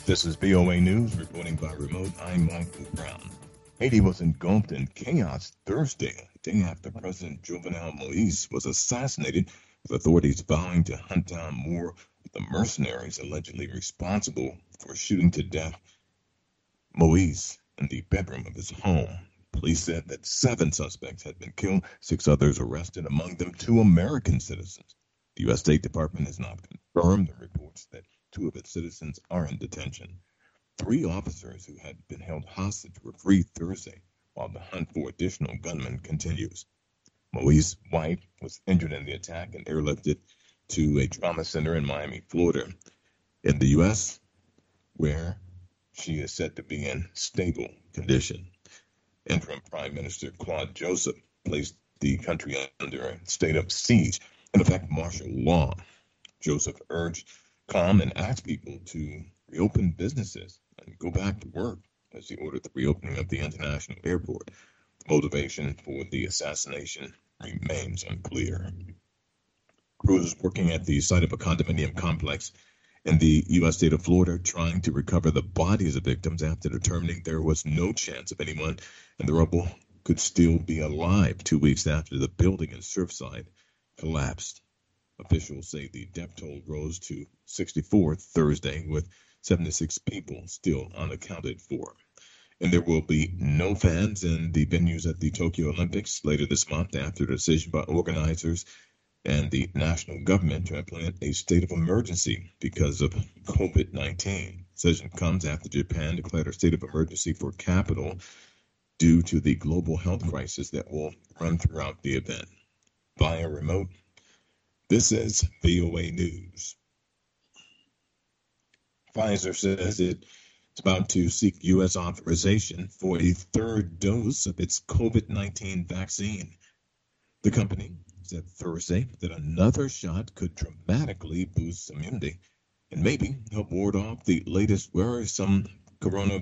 This is VOA News, reporting by remote. I'm Michael Brown. Haiti was engulfed in chaos Thursday, a day after President Jovenel Moise was assassinated, with authorities vowing to hunt down more of the mercenaries allegedly responsible for shooting to death Moise in the bedroom of his home. Police said that 7 suspects had been killed, 6 others arrested, among them 2 American citizens. The U.S. State Department has not confirmed the reports that 2 of its citizens are in detention. 3 officers who had been held hostage were freed Thursday, while the hunt for additional gunmen continues. Moise's wife was injured in the attack and airlifted to a trauma center in Miami, Florida, in the U.S., where she is said to be in stable condition. Interim Prime Minister Claude Joseph placed the country under a state of siege, in effect martial law. Joseph urged calm and asked people to reopen businesses and go back to work as he ordered the reopening of the international airport. The motivation for the assassination remains unclear. Crews working at the site of a condominium complex in the U.S. state of Florida trying to recover the bodies of victims after determining there was no chance of anyone in the rubble could still be alive 2 weeks after the building in Surfside collapsed. Officials say the death toll rose to 64 Thursday, with 76 people still unaccounted for. And there will be no fans in the venues at the Tokyo Olympics later this month after a decision by organizers and the national government to implement a state of emergency because of COVID-19. The decision comes after Japan declared a state of emergency for capital due to the global health crisis that will run throughout the event. Via remote, this is VOA News. Pfizer says it's about to seek U.S. authorization for a 3rd dose of its COVID-19 vaccine. The company said Thursday that another shot could dramatically boost immunity and maybe help ward off the latest worrisome coronavirus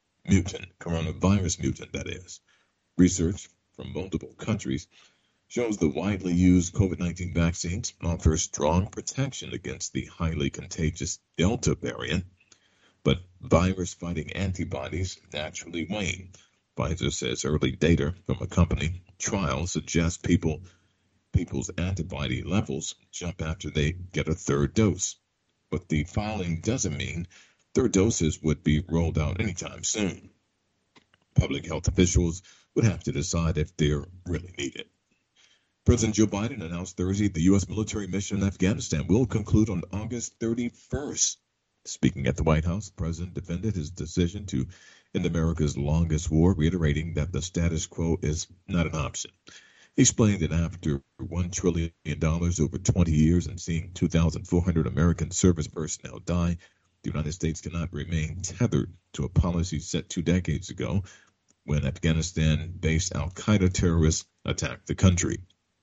mutant, that is. Research from multiple countries shows the widely used COVID-19 vaccines offer strong protection against the highly contagious Delta variant, but virus-fighting antibodies naturally wane. Pfizer says early data from a company trial suggests people's antibody levels jump after they get a 3rd dose. But the filing doesn't mean 3rd doses would be rolled out anytime soon. Public health officials would have to decide if they're really needed. President Joe Biden announced Thursday the U.S. military mission in Afghanistan will conclude on August 31st. Speaking at the White House, the president defended his decision to end America's longest war, reiterating that the status quo is not an option. He explained that after $1 trillion over 20 years and seeing 2,400 American service personnel die, the United States cannot remain tethered to a policy set 2 decades ago when Afghanistan-based al-Qaeda terrorists attacked the country.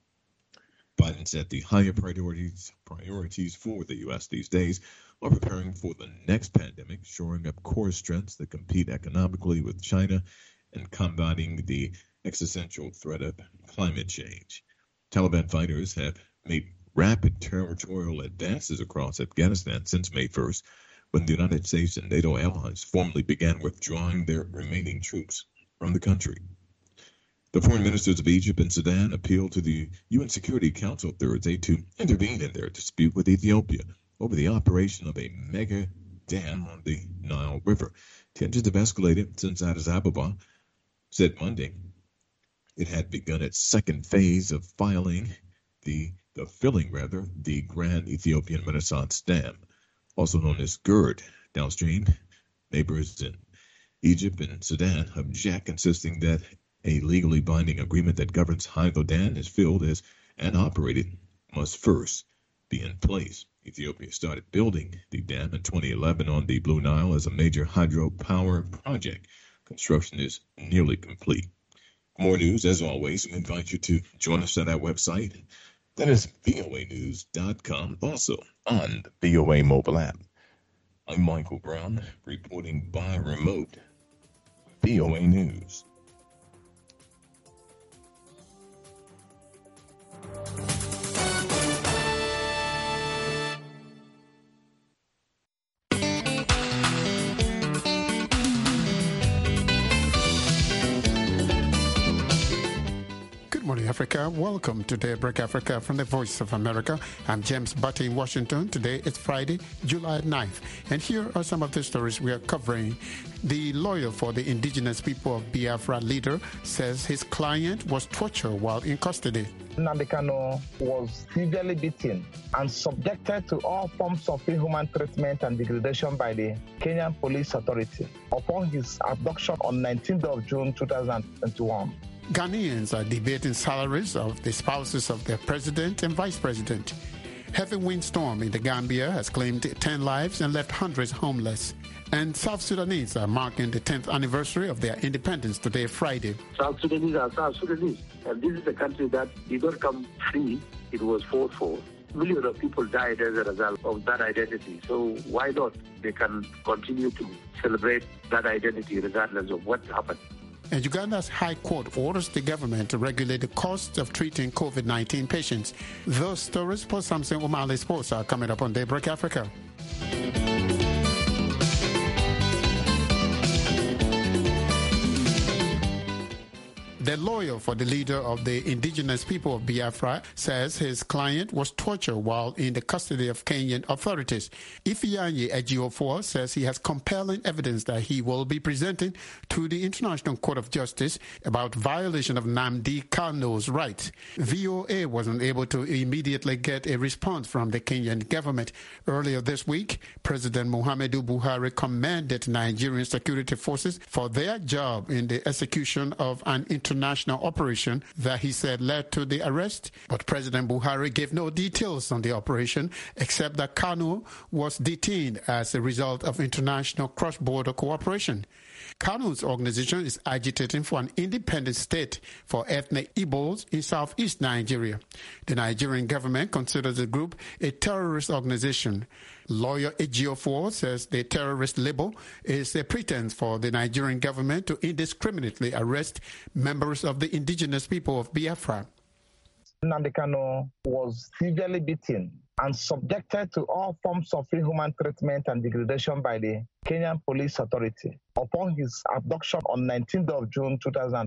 Biden said the higher priorities for the U.S. these days are preparing for the next pandemic, shoring up core strengths that compete economically with China, and combating the existential threat of climate change. Taliban fighters have made rapid territorial advances across Afghanistan since May 1st, when the United States and NATO allies formally began withdrawing their remaining troops from the country. The foreign ministers of Egypt and Sudan appealed to the UN Security Council Thursday to intervene in their dispute with Ethiopia over the operation of a mega dam on the Nile River. Tensions have escalated since Addis Ababa said Monday it had begun its 2nd phase of filling the Grand Ethiopian Renaissance Dam, also known as GERD. Downstream, neighbors in Egypt and Sudan object, insisting that a legally binding agreement that governs how the dam is filled and operated must first be in place. Ethiopia started building the dam in 2011 on the Blue Nile as a major hydropower project. Construction is nearly complete. For more news, as always, we invite you to join us at our website. That is voanews.com, also on the VOA mobile app. I'm Michael Brown, reporting by remote. VOA News. Africa. Welcome to Daybreak Africa from the Voice of America. I'm James Butty in Washington. Today is Friday, July 9th. And here are some of the stories we are covering. The lawyer for the indigenous people of Biafra leader says his client was tortured while in custody. Nnamdi Kanu was severely beaten and subjected to all forms of inhuman treatment and degradation by the Kenyan Police Authority upon his abduction on 19th of June 2021. Ghanaians are debating salaries of the spouses of their president and vice president. Heavy windstorm in the Gambia has claimed 10 lives and left hundreds homeless. And South Sudanese are marking the 10th anniversary of their independence today, Friday. South Sudanese are South Sudanese. And this is a country that did not come free. It was fought for. Millions of people died as a result of that identity. So why not? They can continue to celebrate that identity regardless of what happened. And Uganda's High Court orders the government to regulate the cost of treating COVID-19 patients. Those stories plus Samson O'Malley Sports are coming up on Daybreak Africa. The lawyer for the leader of the indigenous people of Biafra says his client was tortured while in the custody of Kenyan authorities. Ifeanyi Ejiofor says he has compelling evidence that he will be presenting to the International Court of Justice about violation of Nnamdi Kanu's rights. VOA wasn't able to immediately get a response from the Kenyan government. Earlier this week, President Muhammadu Buhari commended Nigerian security forces for their job in the execution of an international operation that he said led to the arrest. But President Buhari gave no details on the operation except that Kanu was detained as a result of international cross-border cooperation. Kanu's organization is agitating for an independent state for ethnic Igbos in southeast Nigeria. The Nigerian government considers the group a terrorist organization. Lawyer Ejiofor says the terrorist label is a pretense for the Nigerian government to indiscriminately arrest members of the indigenous people of Biafra. Nnamdi Kanu was severely beaten and subjected to all forms of inhuman treatment and degradation by the Kenyan Police Authority upon his abduction on 19th of June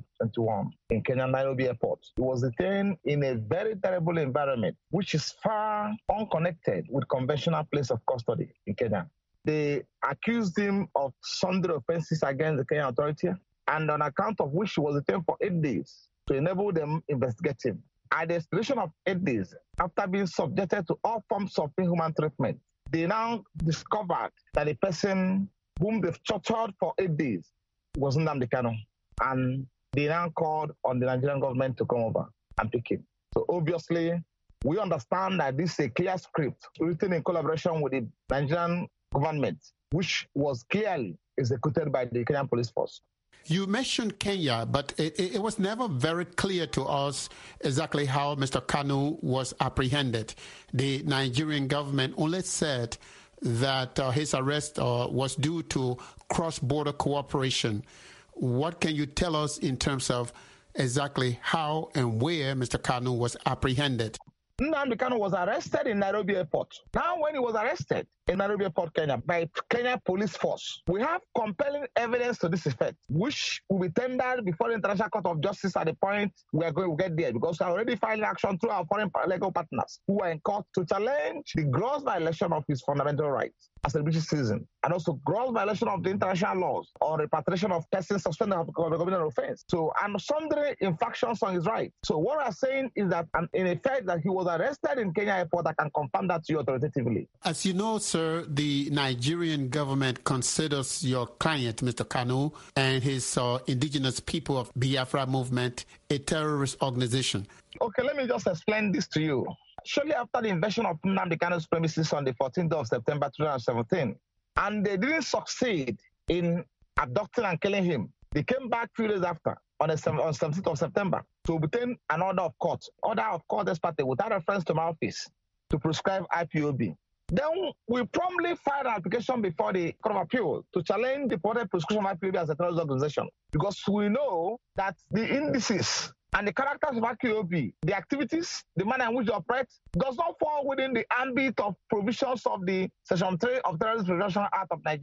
2021 in Kenya Nairobi Airport. He was detained in a very terrible environment, which is far unconnected with conventional place of custody in Kenya. They accused him of sundry offenses against the Kenyan Authority, and on account of which he was detained for 8 days to enable them investigate him. At the expiration of 8 days, after being subjected to all forms of inhuman treatment, they now discovered that the person whom they've tortured for 8 days was Nnamdi Kanu. And they now called on the Nigerian government to come over and pick him. So obviously, we understand that this is a clear script written in collaboration with the Nigerian government, which was clearly executed by the Kenyan Police Force. You mentioned Kenya, but it was never very clear to us exactly how Mr. Kanu was apprehended. The Nigerian government only said that his arrest was due to cross-border cooperation. What can you tell us in terms of exactly how and where Mr. Kanu was apprehended? Nnamdi Kanu was arrested in Nairobi Airport. Now, when he was arrested in Nairobi Airport, Kenya, by Kenya Police Force, we have compelling evidence to this effect, which will be tendered before the International Court of Justice at the point we are going to get there, because we are already filing action through our foreign legal partners who are in court to challenge the gross violation of his fundamental rights as a British citizen, and also gross violation of the international laws on repatriation of persons suspended of a criminal offense. So, and sundry infractions on his rights. So what we are saying is that, in effect, that he was arrested in Kenya Airport. I can confirm that to you authoritatively. As you know, sir, the Nigerian government considers your client, Mr. Kanu, and his indigenous people of Biafra movement a terrorist organization. Okay, let me just explain this to you. Shortly after the invasion of Nnamdi Kanu's premises on the 14th of September 2017, and they didn't succeed in abducting and killing him, they came back 3 days after, on 17th of September, to obtain an order of court exparte without reference to my office to prescribe IPOB. Then we promptly filed an application before the Court of Appeal to challenge the purported prescription of IPOB as a terrorist organization, because we know that the indices and the characters of IPOB, the activities, the manner in which they operate, does not fall within the ambit of provisions of the Section 3 of Terrorism Prevention Act of Nigeria.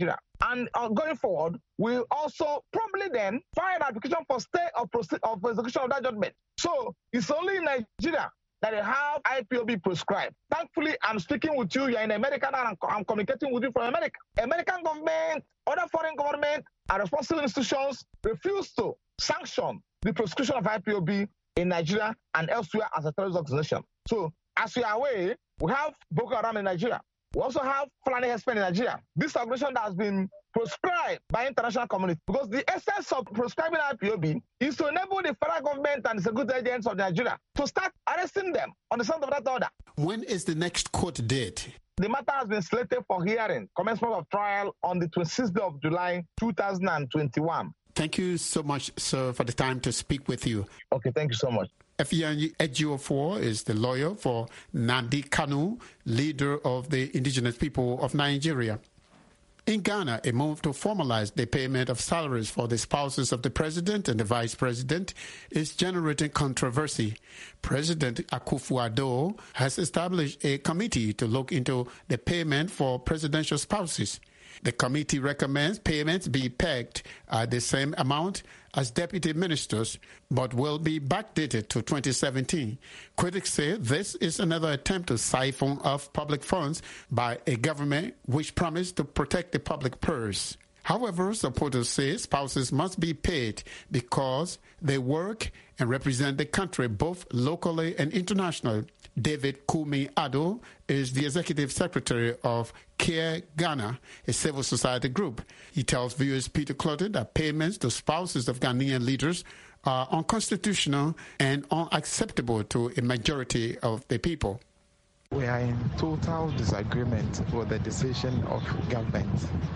And going forward, we'll also probably then file an application for stay of execution of that judgment. So it's only in Nigeria that they have IPOB prescribed. Thankfully, I'm speaking with you. You're in America and I'm communicating with you from America. American government, other foreign government, and responsible institutions refuse to sanction the prosecution of IPOB in Nigeria and elsewhere as a terrorist organization. So, as we are aware, we have Boko Haram in Nigeria. We also have Fulani Herdsmen in Nigeria. This organization that has been proscribed by international community, because the essence of proscribing IPOB is to enable the federal government and the security agents of Nigeria to start arresting them on the strength of that order. When is the next court date? The matter has been slated for hearing, commencement of trial on the 26th of July, 2021. Thank you so much, sir, for the time to speak with you. Okay, thank you so much. Ifeanyi Ejiofor is the lawyer for Nnamdi Kanu, leader of the indigenous people of Nigeria. In Ghana, a move to formalize the payment of salaries for the spouses of the president and the vice president is generating controversy. President Akufo-Addo has established a committee to look into the payment for presidential spouses. The committee recommends payments be pegged at the same amount as deputy ministers, but will be backdated to 2017. Critics say this is another attempt to siphon off public funds by a government which promised to protect the public purse. However, supporters say spouses must be paid because they work and represent the country both locally and internationally. David Kumi-Addo is the executive secretary of Care Ghana, a civil society group. He tells viewers Peter Clottey that payments to spouses of Ghanaian leaders are unconstitutional and unacceptable to a majority of the people. We are in total disagreement with the decision of government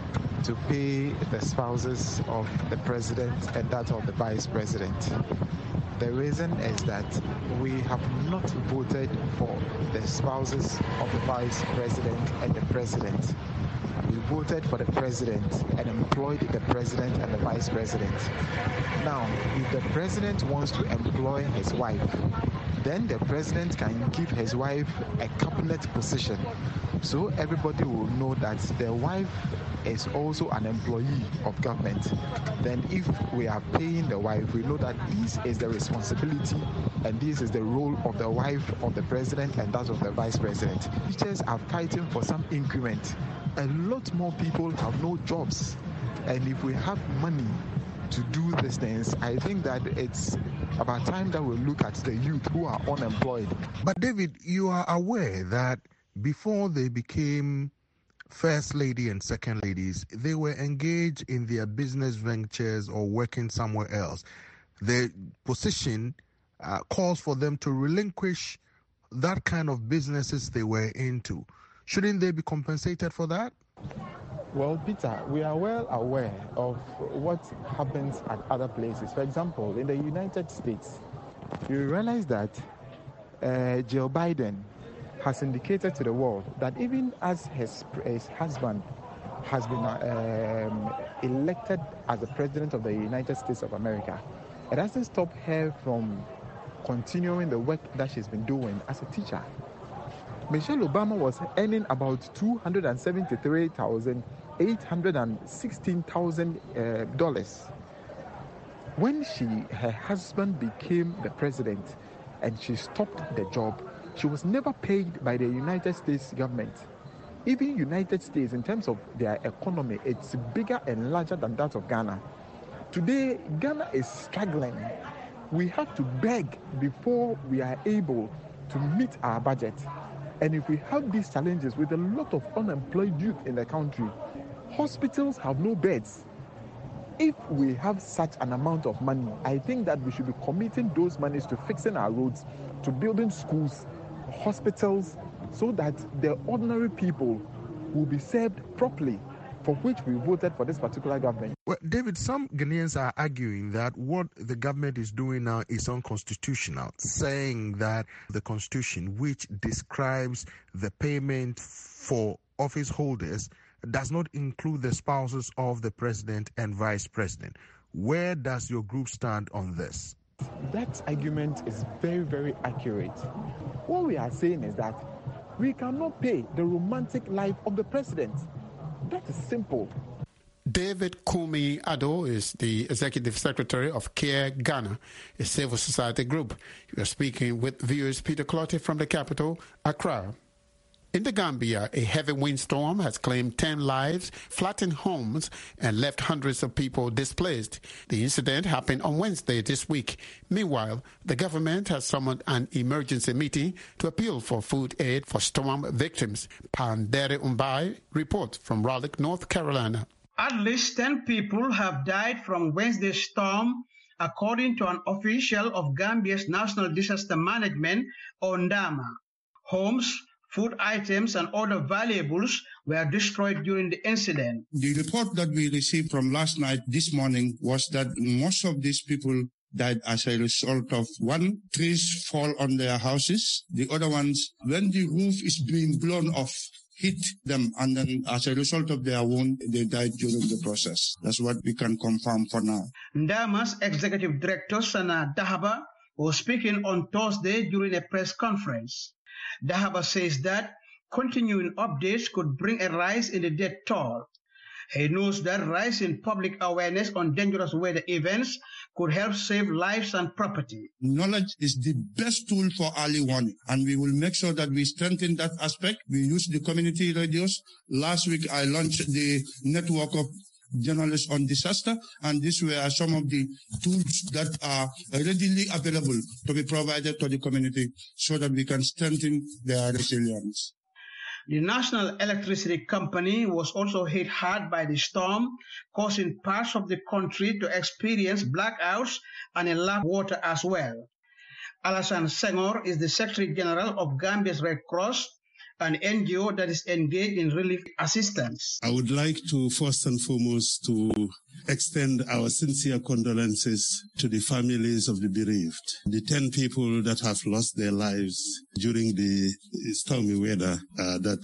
to pay the spouses of the president and that of the vice president. The reason is that we have not voted for the spouses of the vice president and the president. We voted for the president and employed the president and the vice president. Now, if the president wants to employ his wife, then the president can give his wife a cabinet position. So everybody will know that the wife is also an employee of government. Then if we are paying the wife, we know that this is the responsibility and this is the role of the wife of the president and that of the vice president. Teachers are fighting for some increment. A lot more people have no jobs. And if we have money to do these things, I think that it's about time that we look at the youth who are unemployed. But David, you are aware that before they became first lady and second ladies, they were engaged in their business ventures or working somewhere else. Their position calls for them to relinquish that kind of businesses they were into. Shouldn't they be compensated for that? Well, Peter, we are well aware of what happens at other places. For example, in the United States, you realize that Joe Biden has indicated to the world that even as his husband has been elected as the president of the United States of America, it doesn't stop her from continuing the work that she's been doing as a teacher. Michelle Obama was earning about $273,816,000 when her husband became the president and she stopped the job. She was never paid by the United States government. Even United States, in terms of their economy, it's bigger and larger than that of Ghana. Today, Ghana is struggling. We have to beg before we are able to meet our budget. And if we have these challenges with a lot of unemployed youth in the country, hospitals have no beds. If we have such an amount of money, I think that we should be committing those monies to fixing our roads, to building schools, hospitals, so that the ordinary people will be served properly, for which we voted for this particular government. Well, David, some Ghanaians are arguing that what the government is doing now is unconstitutional, saying that the Constitution, which describes the payment for office holders, does not include the spouses of the president and vice president. Where does your group stand on this? That argument is very, very accurate. What we are saying is that we cannot pay the romantic life of the president. That is simple. David Kumi Addo is the Executive Secretary of CARE Ghana, a civil society group. We are speaking with viewers Peter Clottey from the capital, Accra. In the Gambia, a heavy windstorm has claimed 10 lives, flattened homes, and left hundreds of people displaced. The incident happened on Wednesday this week. Meanwhile, the government has summoned an emergency meeting to appeal for food aid for storm victims. Pandere Umbai reports from Raleigh, North Carolina. At least 10 people have died from Wednesday's storm, according to an official of Gambia's National Disaster Management, ONDAMA. Homes, food items and other valuables were destroyed during the incident. The report that we received from last night, this morning, was that most of these people died as a result of, one, trees fall on their houses. The other ones, when the roof is being blown off, hit them, and then as a result of their wound, they died during the process. That's what we can confirm for now. Ndama's Executive Director, Sana Dahaba, was speaking on Thursday during a press conference. Dahaba says that continuing updates could bring a rise in the death toll. He knows that rise in public awareness on dangerous weather events could help save lives and property. Knowledge is the best tool for early warning, and we will make sure that we strengthen that aspect. We use the community radios. Last week, I launched the network of journalists on disaster, and these were some of the tools that are readily available to be provided to the community so that we can strengthen their resilience. The National Electricity Company was also hit hard by the storm, causing parts of the country to experience blackouts and a lack of water as well. Alassane Senghor is the Secretary General of Gambia's Red Cross, an NGO that is engaged in relief assistance. I would like to first and foremost to extend our sincere condolences to the families of the bereaved, the 10 people that have lost their lives during the stormy weather that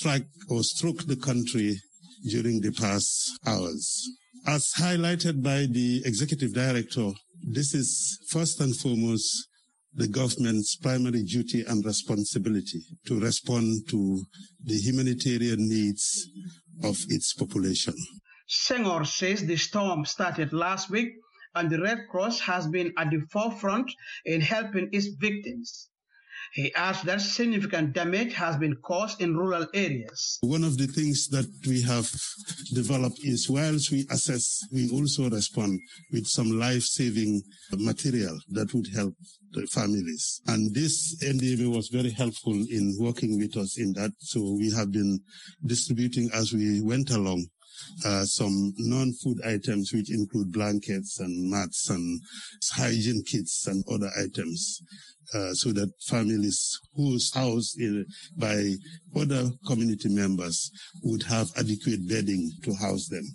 struck the country during the past hours. As highlighted by the Executive Director, this is first and foremost the government's primary duty and responsibility to respond to the humanitarian needs of its population. Senghor says the storm started last week and the Red Cross has been at the forefront in helping its victims. He adds that significant damage has been caused in rural areas. One of the things that we have developed is whilst we assess, we also respond with some life-saving material that would help the families. And this NDMA was very helpful in working with us in that. So we have been distributing as we went along some non-food items, which include blankets and mats and hygiene kits and other items, so that families whose housed by other community members would have adequate bedding to house them.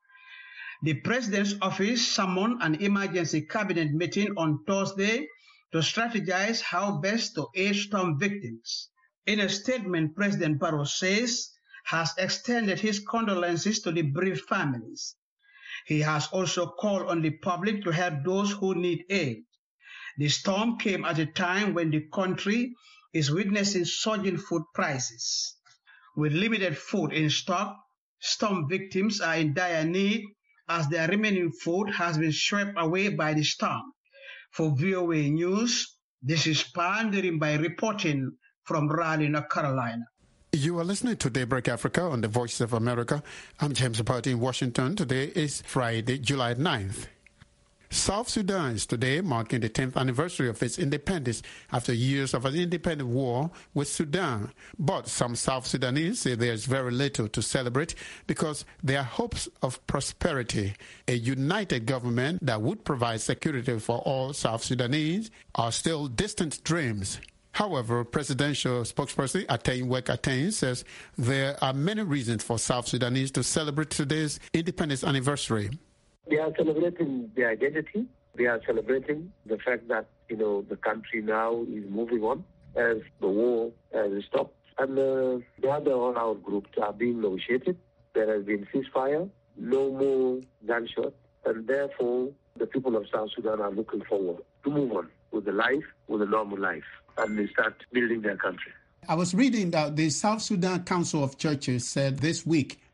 The President's office summoned an emergency cabinet meeting on Thursday to strategize how best to aid storm victims. In a statement, President Barrow says has extended his condolences to the bereaved families. He has also called on the public to help those who need aid. The storm came at a time when the country is witnessing surging food prices. With limited food in stock, storm victims are in dire need as their remaining food has been swept away by the storm. For VOA News, this is Pandering by reporting from Raleigh, North Carolina. You are listening to Daybreak Africa on the Voice of America. I'm James Party in Washington. Today is Friday, July 9th. South Sudan is today marking the 10th anniversary of its independence after years of an independent war with Sudan. But some South Sudanese say there is very little to celebrate because their hopes of prosperity, a united government that would provide security for all South Sudanese, are still distant dreams. However, presidential spokesperson Atain Wek Atain says there are many reasons for South Sudanese to celebrate today's independence anniversary. They are celebrating their identity. They are celebrating the fact that, the country now is moving on as the war has stopped. And the other all-out groups are being negotiated. There has been ceasefire, no more gunshots, and therefore the people of South Sudan are looking forward to move on with a normal life, and they start building their country. I was reading that the South Sudan Council of Churches said this week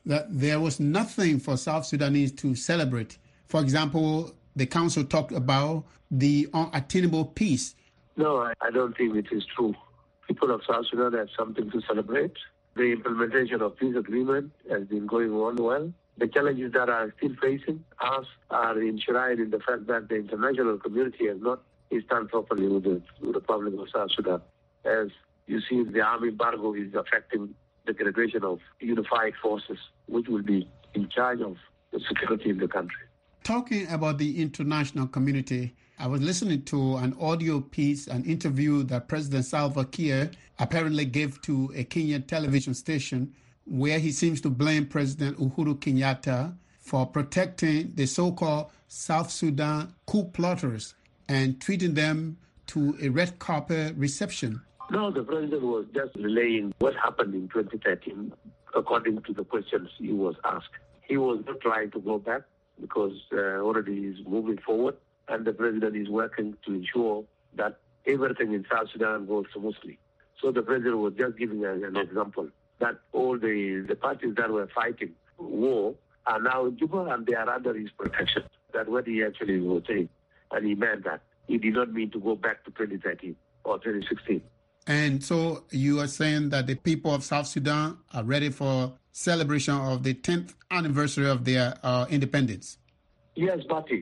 that there was nothing for South Sudanese to celebrate. For example, the council talked about the unattainable peace. No, I don't think it is true. People of South Sudan have something to celebrate. The implementation of peace agreement has been going on well. The challenges that are still facing us are enshrined in the fact that the international community has not stand properly with the Republic of South Sudan. As you see, the army embargo is affecting the graduation of unified forces, which will be in charge of the security in the country. Talking about the international community, I was listening to an audio piece, an interview that President Salva Kiir apparently gave to a Kenyan television station, where he seems to blame President Uhuru Kenyatta for protecting the so-called South Sudan coup plotters and treating them to a red carpet reception. No, the president was just relaying what happened in 2013 according to the questions he was asked. He was not trying to go back because already he's moving forward, and the president is working to ensure that everything in South Sudan goes smoothly. So the president was just giving an example that all the parties that were fighting war are now in Juba and they are under his protection. That's what he actually was saying. And he meant that. He did not mean to go back to 2013 or 2016. And so you are saying that the people of South Sudan are ready for celebration of the 10th anniversary of their independence? Yes, Bati.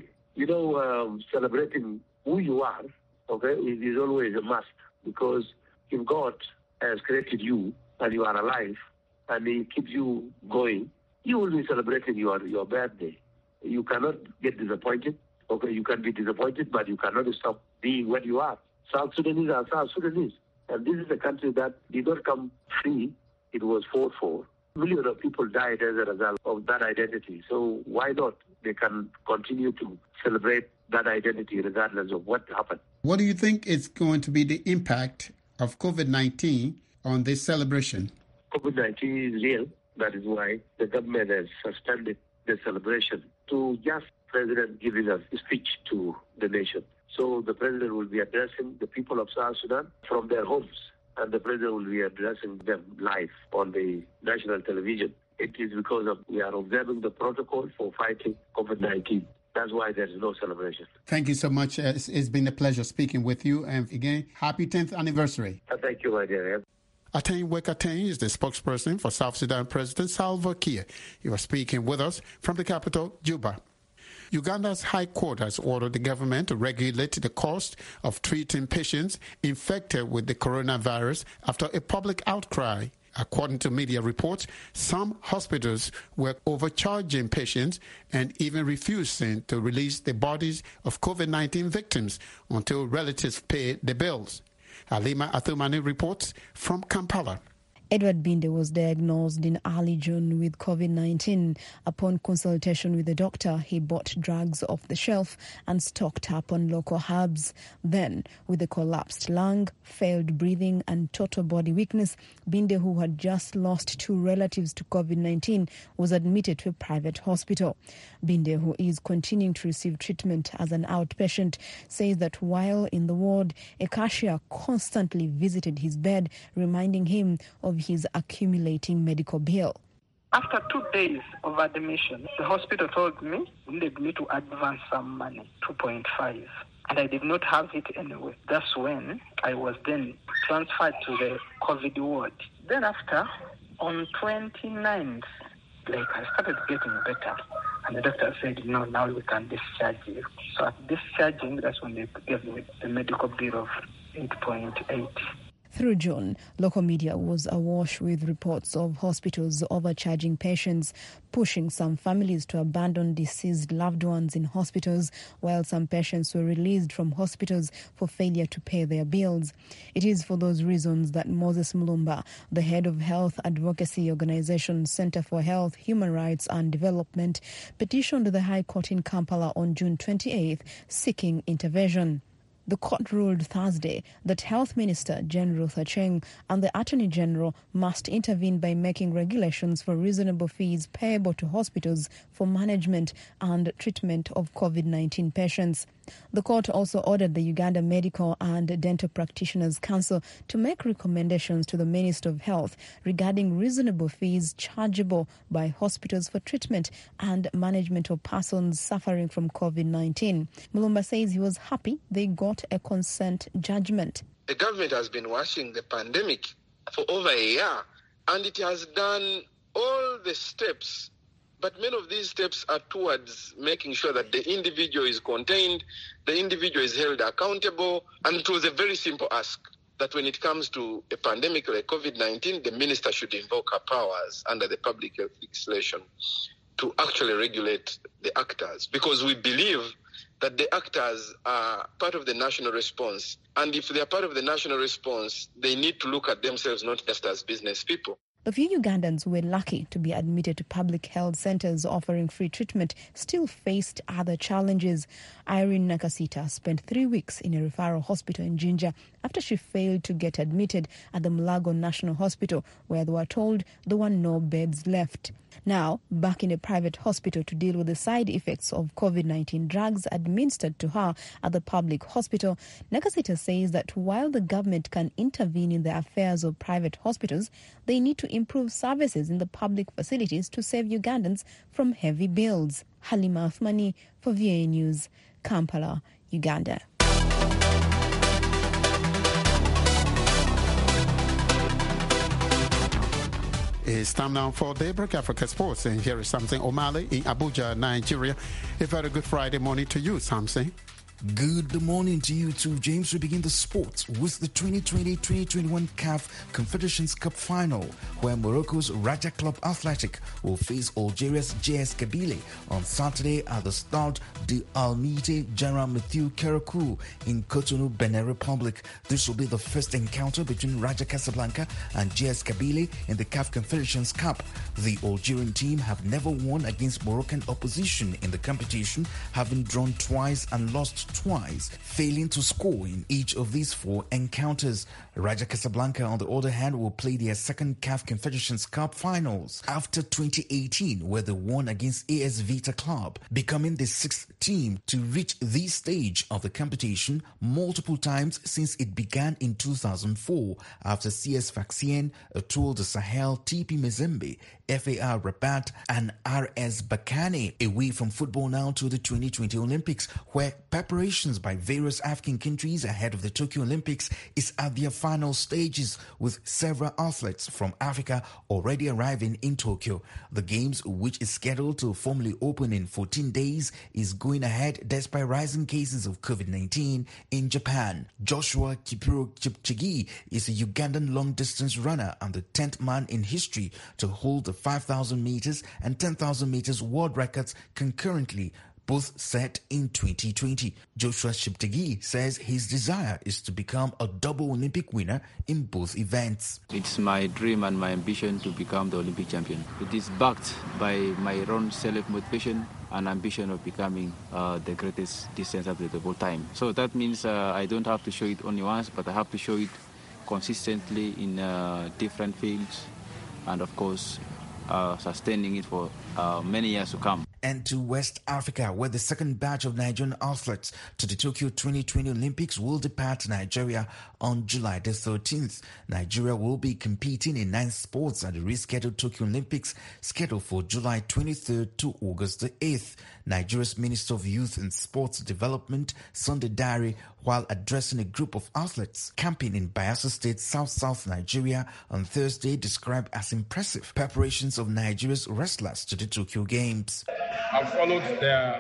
Celebrating who you are, okay, is always a must, because if God has created you and you are alive and he keeps you going, you will be celebrating your birthday. You cannot get disappointed. Okay, you can be disappointed, but you cannot stop being what you are. South Sudanese are South Sudanese. And this is a country that did not come free. It was fought for. Millions of people died as a result of that identity. So why not? They can continue to celebrate that identity regardless of what happened. What do you think is going to be the impact of COVID-19 on this celebration? COVID-19 is real. That is why the government has suspended the celebration to just President giving a speech to the nation. So the president will be addressing the people of South Sudan from their homes, and the president will be addressing them live on the national television. It is because we are observing the protocol for fighting COVID-19. That's why there is no celebration. Thank you so much. It's been a pleasure speaking with you. And again, happy 10th anniversary. Thank you, my dear. Ateng Wekateng is the spokesperson for South Sudan President Salva Kiir. He was speaking with us from the capital, Juba. Uganda's High Court has ordered the government to regulate the cost of treating patients infected with the coronavirus after a public outcry. According to media reports, some hospitals were overcharging patients and even refusing to release the bodies of COVID-19 victims until relatives pay the bills. Halima Athumani reports from Kampala. Edward Binde was diagnosed in early June with COVID-19. Upon consultation with the doctor, he bought drugs off the shelf and stocked up on local herbs. Then, with a collapsed lung, failed breathing and total body weakness, Binde, who had just lost 2 relatives to COVID-19, was admitted to a private hospital. Binde, who is continuing to receive treatment as an outpatient, says that while in the ward, a cashier constantly visited his bed, reminding him of his accumulating medical bill. After 2 days of admission, the hospital told me they needed me to advance some money, 2.5, and I did not have it anyway. That's when I was then transferred to the COVID ward. Then after, on 29th, I started getting better, and the doctor said, no, now we can discharge you. So at discharging, that's when they gave me the medical bill of 8.8. Through June, local media was awash with reports of hospitals overcharging patients, pushing some families to abandon deceased loved ones in hospitals, while some patients were released from hospitals for failure to pay their bills. It is for those reasons that Moses Mulumba, the head of health advocacy organization Center for Health, Human Rights and Development, petitioned the High Court in Kampala on June 28th, seeking intervention. The court ruled Thursday that Health Minister Jane Ruth Aceng and the Attorney General must intervene by making regulations for reasonable fees payable to hospitals for management and treatment of COVID-19 patients. The court also ordered the Uganda Medical and Dental Practitioners Council to make recommendations to the Minister of Health regarding reasonable fees chargeable by hospitals for treatment and management of persons suffering from COVID-19. Mulumba says he was happy they got a consent judgment. The government has been watching the pandemic for over a year, and it has done all the steps, but many of these steps are towards making sure that the individual is contained, the individual is held accountable, and it was a very simple ask that when it comes to a pandemic like COVID-19, the minister should invoke her powers under the public health legislation to actually regulate the actors, because we believe that the actors are part of the national response. And if they are part of the national response, they need to look at themselves not just as business people. The few Ugandans who were lucky to be admitted to public health centres offering free treatment still faced other challenges. Irene Nakasita spent 3 weeks in a referral hospital in Jinja after she failed to get admitted at the Mulago National Hospital, where they were told there were no beds left. Now, back in a private hospital to deal with the side effects of COVID-19 drugs administered to her at the public hospital, Nakasita says that while the government can intervene in the affairs of private hospitals, they need to improve services in the public facilities to save Ugandans from heavy bills. Halima Athmani for VOA News, Kampala, Uganda. It's time now for Daybreak Africa Sports, and here is Samson Omale in Abuja, Nigeria. A very good Friday morning to you, Samson. Good morning to you too, James. We begin the sports with the 2020-2021 CAF Confederations Cup final, where Morocco's Raja Club Athletic will face Algeria's JS Kabylie on Saturday at the Stade de Almite General Mathieu Karakou in Cotonou, Benin Republic. This will be the first encounter between Raja Casablanca and JS Kabylie in the CAF Confederations Cup. The Algerian team have never won against Moroccan opposition in the competition, having drawn twice and lost twice, failing to score in each of these 4 encounters. Raja Casablanca, on the other hand, will play their second CAF Confederations Cup finals after 2018, where they won against AS Vita Club, becoming the 6th team to reach this stage of the competition multiple times since it began in 2004 after CS Sfaxien, Etoile du Sahel, TP Mazembe, FAR Rabat and RS Berkane. Away from football now to the 2020 Olympics, where preparations by various African countries ahead of the Tokyo Olympics is at their final stages, with several athletes from Africa already arriving in Tokyo. The Games, which is scheduled to formally open in 14 days, is going ahead despite rising cases of COVID-19 in Japan. Joshua Kipiro Chepchegi is a Ugandan long-distance runner and the 10th man in history to hold the 5,000 meters and 10,000 meters world records concurrently, both set in 2020. Joshua Cheptegei says his desire is to become a double Olympic winner in both events. It's my dream and my ambition to become the Olympic champion. It is backed by my own self-motivation and ambition of becoming the greatest distance athlete of all time. So that means I don't have to show it only once, but I have to show it consistently in different fields, and of course sustaining it for many years to come. And to West Africa, where the second batch of Nigerian athletes to the Tokyo 2020 Olympics will depart Nigeria on July the 13th. Nigeria will be competing in 9 sports at the rescheduled Tokyo Olympics, scheduled for July 23rd to August the 8th. Nigeria's Minister of Youth and Sports Development, Sunday Dare, while addressing a group of athletes camping in Bayelsa State, South Nigeria on Thursday, described as impressive preparations of Nigeria's wrestlers to the Tokyo Games. I've followed the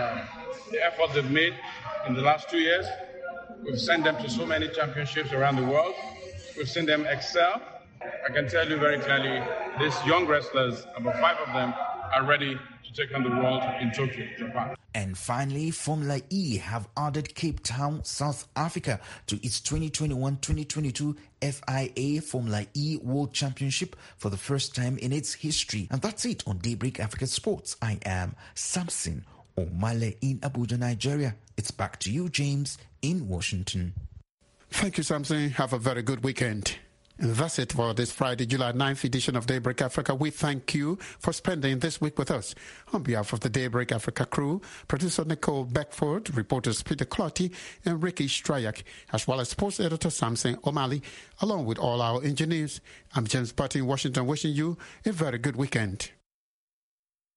efforts they've made in the last 2 years. We've sent them to so many championships around the world. We've seen them excel. I can tell you very clearly, these young wrestlers, about 5 of them, are ready to take on the world in Tokyo, Japan. And finally, Formula E have added Cape Town, South Africa to its 2021-2022 FIA Formula E World Championship for the first time in its history. And that's it on Daybreak Africa Sports. I am Samson Omale in Abuja, Nigeria. It's back to you, James, in Washington. Thank you, Samson. Have a very good weekend. And that's it for this Friday, July 9th edition of Daybreak Africa. We thank you for spending this week with us. On behalf of the Daybreak Africa crew, producer Nicole Beckford, reporters Peter Clotty and Ricky Strayak, as well as sports editor Samson O'Malley, along with all our engineers, I'm James Butty in Washington, wishing you a very good weekend.